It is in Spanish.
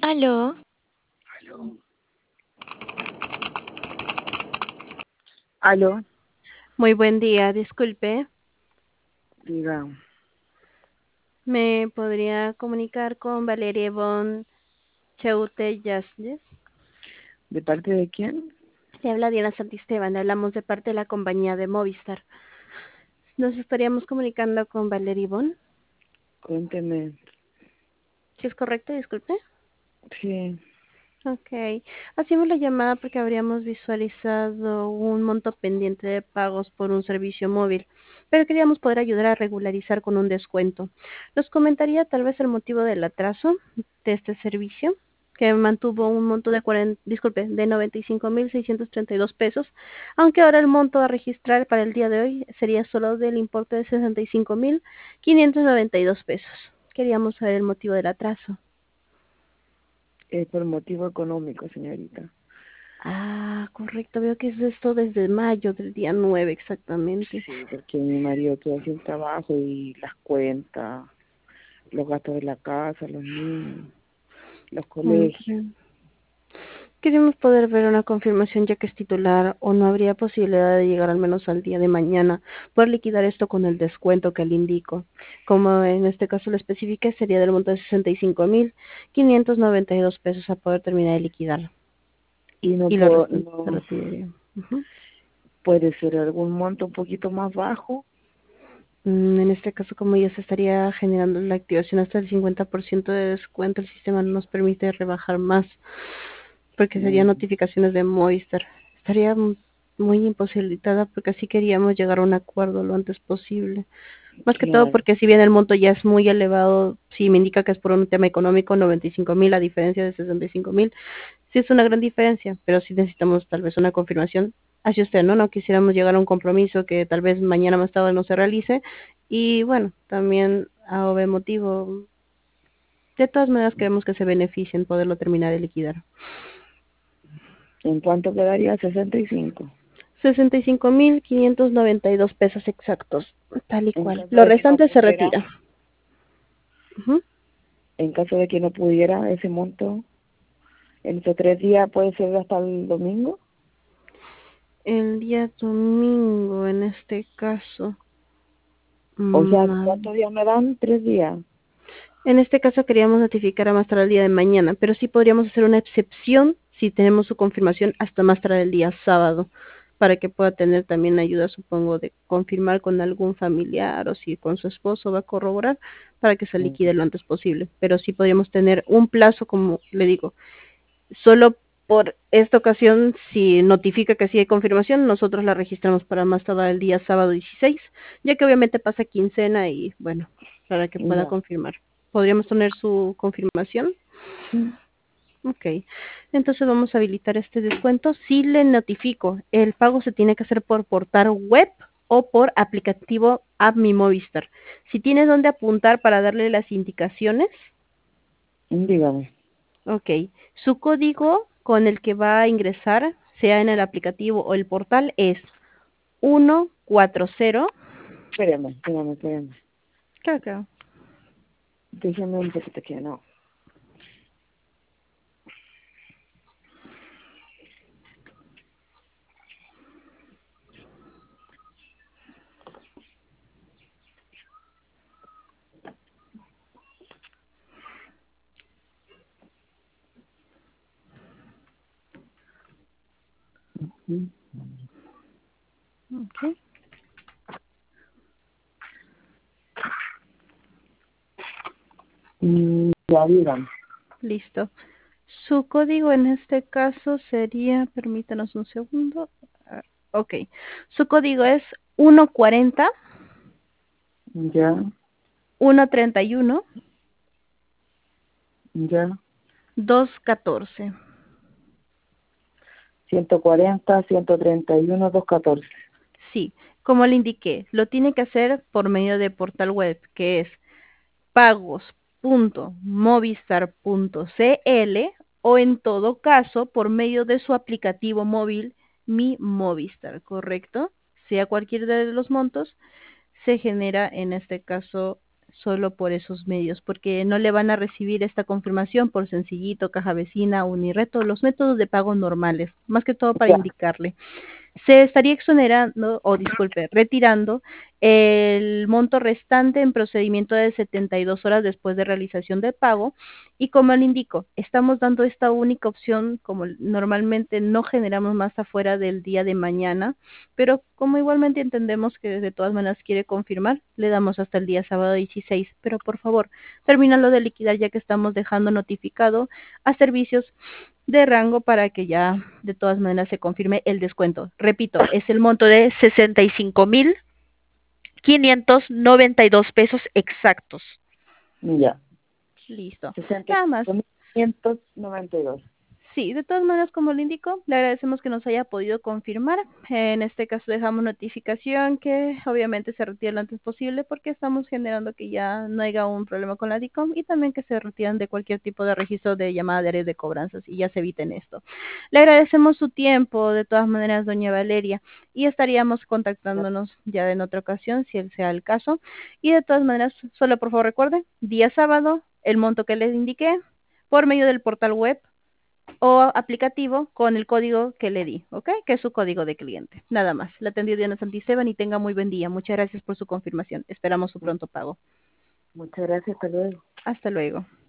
Aló, Aló. Aló, Muy buen día, disculpe. diga, ¿Me podría comunicar con Valeria Ivonne Cheute Yasles? ¿de parte de quién? Le habla Diana Santisteban, hablamos de parte de la compañía de Movistar. Nos estaríamos comunicando con Valeria Ivonne. Cuénteme. ¿Sí es correcto? Disculpe. Sí, Ok. Hacemos la llamada porque habríamos visualizado un monto pendiente de pagos por un servicio móvil, pero queríamos poder ayudar a regularizar con un descuento. ¿Nos comentaría tal vez el motivo del atraso de este servicio? Que mantuvo un monto de 95.632 pesos, aunque ahora el monto a registrar para el día de hoy sería solo del importe de 65.592 pesos. Queríamos saber el motivo del atraso. es por motivo económico, señorita. Ah, correcto, veo que es esto desde mayo, del día 9 exactamente. Sí, porque mi marido tuvo sin trabajo y las cuentas, los gastos de la casa, los niños, los colegios. Ok. Queremos poder ver una confirmación ya que es titular o no habría posibilidad de llegar al menos al día de mañana, poder liquidar esto con el descuento que le indico. Como en este caso lo especifique, sería del monto de 65.592 pesos a poder terminar de liquidar. Y no, Y lo restante se no retiraría. Ujú. puede ser algún monto un poquito más bajo. En este caso, como ya se estaría generando la activación hasta el 50% de descuento, el sistema no nos permite rebajar más, porque serían Mm, notificaciones de Movistar. Estaría muy imposibilitada porque así queríamos llegar a un acuerdo lo antes posible. Más que todo claro, porque si bien el monto ya es muy elevado, si me indica que es por un tema económico, 95.000 a diferencia de 65.000, sí es una gran diferencia, pero sí necesitamos tal vez una confirmación. Así usted, ¿no? No quisiéramos llegar a un compromiso que tal vez mañana más tarde no se realice. Y bueno, también a OV motivo, de todas maneras queremos que se beneficien poderlo terminar de liquidar. ¿en cuánto quedaría? 65. 65.592 pesos exactos, tal y En cual. caso Lo de que no restante se pudiera, retira. Ujú. en caso de que no pudiera ese monto, en estos 3 días puede ser hasta el domingo. El día domingo, en este caso. O sea, mm, ¿cuántos días me dan? 3 días. En este caso queríamos notificar a más tarde el día de mañana, pero sí podríamos hacer una excepción si tenemos su confirmación hasta más tarde el día sábado, para que pueda tener también ayuda, supongo, de confirmar con algún familiar o si con su esposo va a corroborar para que se Mm, liquide lo antes posible. Pero sí podríamos tener un plazo, como le digo, solo por esta ocasión, si notifica que sí hay confirmación, nosotros la registramos para más tardar el día sábado 16, ya que obviamente pasa quincena y bueno, para que pueda Ya. confirmar. ¿Podríamos tener su confirmación? Sí. Ok, entonces vamos a habilitar este descuento. Si le notifico, el pago se tiene que hacer por portal web o por aplicativo App Mi Movistar. Si tiene dónde apuntar para darle las indicaciones, Dígame. ok. Su código con el que va a ingresar, sea en el aplicativo o el portal, es 140. Espérame. Claro, claro. Déjame un poquito que no. Mm, Ok, Ya, dígame. listo. Su código en este caso sería, permítanos un segundo. Ok, su código es 140 Ya, 131 ya. 214. 140, 131, 214. Sí, como le indiqué, lo tiene que hacer por medio de portal web, que es pagos.movistar.cl o en todo caso por medio de su aplicativo móvil Mi Movistar, ¿correcto? Sea cualquiera de los montos, se genera en este caso. solo por esos medios, porque no le van a recibir esta confirmación por Sencillito, Caja Vecina, Unireto, los métodos de pago normales, más que todo para Ya, indicarle. Se estaría exonerando, o disculpe, retirando el monto restante en procedimiento de 72 horas después de realización del pago. Y como le indico, estamos dando esta única opción, como normalmente no generamos más afuera del día de mañana, pero como igualmente entendemos que de todas maneras quiere confirmar, le damos hasta el día sábado 16. Pero por favor, termínalo de liquidar ya que estamos dejando notificado a servicios de rango para que ya de todas maneras se confirme el descuento. Repito, es el monto de 65,592 pesos exactos. ya. Listo. sesenta y Nada más. cinco mil quinientos noventa y dos Sí, de todas maneras, como le indico, le agradecemos que nos haya podido confirmar. En este caso dejamos notificación que obviamente se retire lo antes posible porque estamos generando que ya no haya un problema con la DICOM y también que se retiren de cualquier tipo de registro de llamada de áreas de cobranzas y ya se eviten esto. Le agradecemos su tiempo, de todas maneras, doña Valeria, y estaríamos contactándonos ya en otra ocasión, si él sea el caso. Y de todas maneras, solo por favor recuerde, día sábado, el monto que les indiqué, por medio del portal web o aplicativo con el código que le di, ¿ok? Que es su código de cliente. Nada más. Le atendió Diana Santisteban y tenga muy buen día. Muchas gracias por su confirmación. Esperamos su pronto pago. Muchas gracias, hasta luego. Hasta luego.